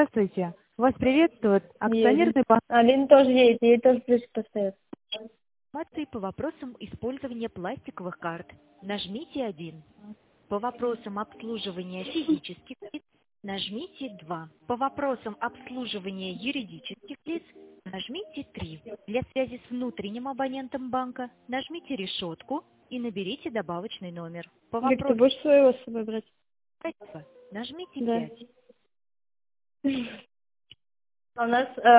Здравствуйте. Вас приветствует Едем. акционерный банк Алина тоже едет, ей тоже плюсик остается. Информации по вопросам использования пластиковых карт. Нажмите 1. По вопросам обслуживания физических лиц нажмите 2. По вопросам обслуживания юридических лиц нажмите 3. Для связи с внутренним абонентом банка нажмите решетку и наберите добавочный номер. По Вик, ты вопросам будешь своего с собой брать? нажмите Да. 5. У нас